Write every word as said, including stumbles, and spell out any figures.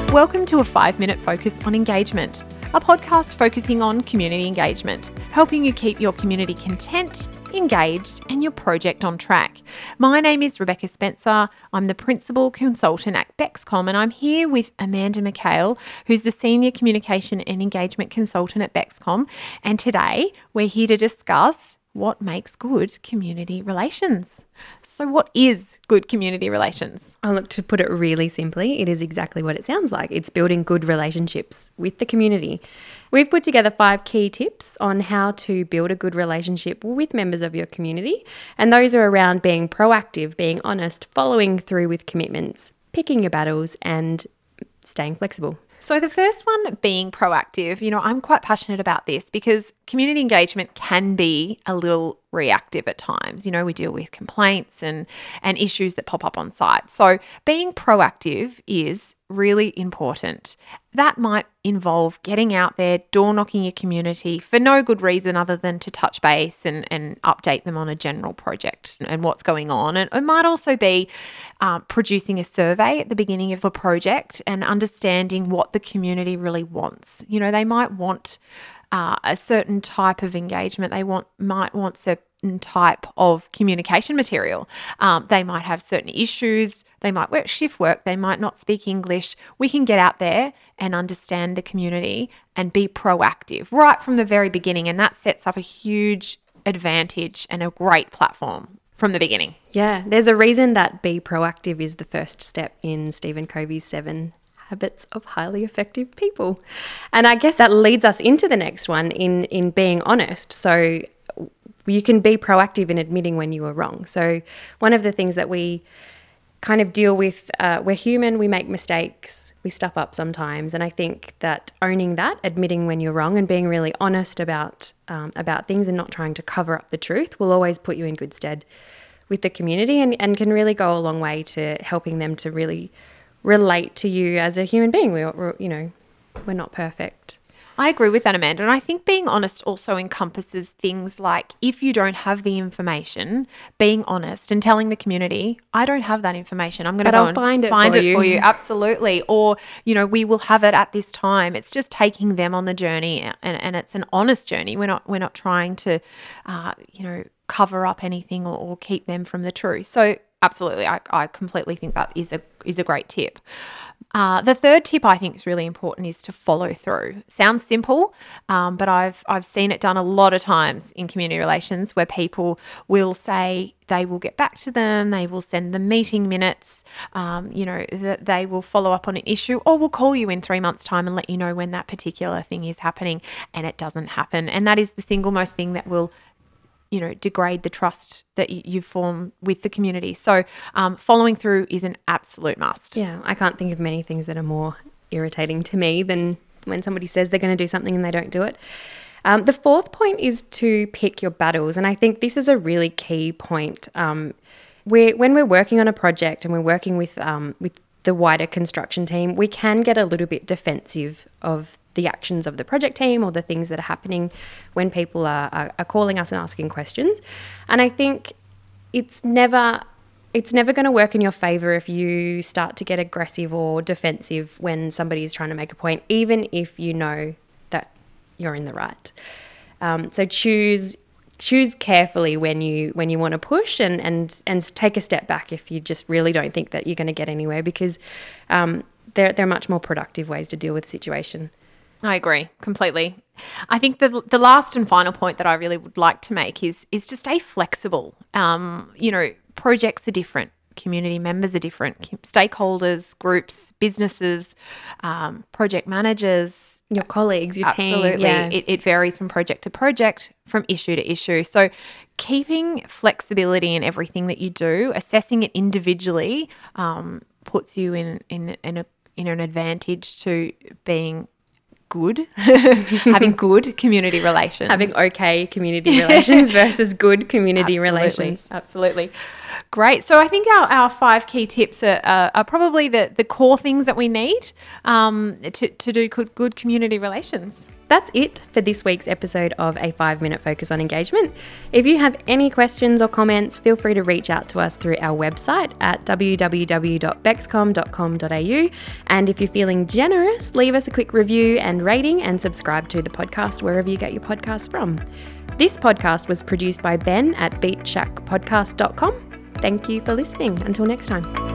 Welcome to a five-minute focus on engagement, a podcast focusing on community engagement, helping you keep your community content, engaged, and your project on track. My name is Rebecca Spencer. I'm the Principal Consultant at BEXCOM, and I'm here with Amanda McHale, who's the Senior Communication and Engagement Consultant at BEXCOM. And today we're here to discuss what makes good community relations. So what is good community relations? Oh, look, to put it really simply, it is exactly what it sounds like. It's building good relationships with the community. We've put together five key tips on how to build a good relationship with members of your community. And those are around being proactive, being honest, following through with commitments, picking your battles, and staying flexible. So the first one being proactive, you know, I'm quite passionate about this because community engagement can be a little reactive at times. You know, we deal with complaints and, and issues that pop up on site. So being proactive is really important. That might involve getting out there, door knocking your community for no good reason other than to touch base and, and update them on a general project and what's going on. And it might also be uh, producing a survey at the beginning of a project and understanding what the community really wants. You know, they might want uh, a certain type of engagement. They want might want certain type of communication material. Um, they might have certain issues. They might work shift work. They might not speak English. We can get out there and understand the community and be proactive right from the very beginning. And that sets up a huge advantage and a great platform from the beginning. Yeah, there's a reason that be proactive is the first step in Stephen Covey's seven habits of highly effective people. And I guess that leads us into the next one in, in being honest. So you can be proactive in admitting when you are wrong. So one of the things that we kind of deal with, uh, we're human, we make mistakes, we stuff up sometimes. And I think that owning that, admitting when you're wrong and being really honest about um, about things and not trying to cover up the truth will always put you in good stead with the community and, and can really go a long way to helping them to really relate to you as a human being. We're, we're you know, we're not perfect. I agree with that, Amanda. And I think being honest also encompasses things like if you don't have the information, being honest and telling the community, I don't have that information. I'm going to go I'll and find it, find for, it you. for you. Absolutely. Or, you know, we will have it at this time. It's just taking them on the journey and, and it's an honest journey. We're not, we're not trying to, uh, you know, cover up anything or, or keep them from the truth. So absolutely. I, I completely think that is a, is a great tip. Uh, the third tip I think is really important is to follow through. Sounds simple, um, but I've I've seen it done a lot of times in community relations where people will say they will get back to them, they will send them meeting minutes, um, you know, that they will follow up on an issue or will call you in three months' time and let you know when that particular thing is happening, and it doesn't happen. And that is the single most thing that will you know, degrade the trust that you, you form with the community. So um, following through is an absolute must. Yeah, I can't think of many things that are more irritating to me than when somebody says they're going to do something and they don't do it. Um, the fourth point is to pick your battles. And I think this is a really key point. Um, we're, when we're working on a project and we're working with um, with the wider construction team, we can get a little bit defensive of the actions of the project team or the things that are happening when people are, are, are calling us and asking questions. And I think it's never it's never going to work in your favor if you start to get aggressive or defensive when somebody is trying to make a point, even if you know that you're in the right. Um, so choose choose carefully when you when you want to push and and and take a step back if you just really don't think that you're going to get anywhere, because um, there there are much more productive ways to deal with the situation. I agree completely. I think the the last and final point that I really would like to make is is to stay flexible. Um, you know, projects are different. Community members are different. Stakeholders, groups, businesses, um, project managers. Your colleagues, your team. Absolutely. Yeah. It, it varies from project to project, from issue to issue. So keeping flexibility in everything that you do, assessing it individually, um, puts you in, in, in, a, in an advantage to being good, having good community relations. Having okay community relations versus good community Absolutely. relations. Absolutely. Great. So I think our, our five key tips are, are, are probably the, the core things that we need um, to, to do good, good community relations. that's it for this week's episode of A five minute Focus on Engagement. If you have any questions or comments, feel free to reach out to us through our website at w w w dot bexcom dot com dot a u. And if you're feeling generous, leave us a quick review and rating and subscribe to the podcast wherever you get your podcasts from. This podcast was produced by Ben at beat shack podcast dot com. Thank you for listening. Until next time.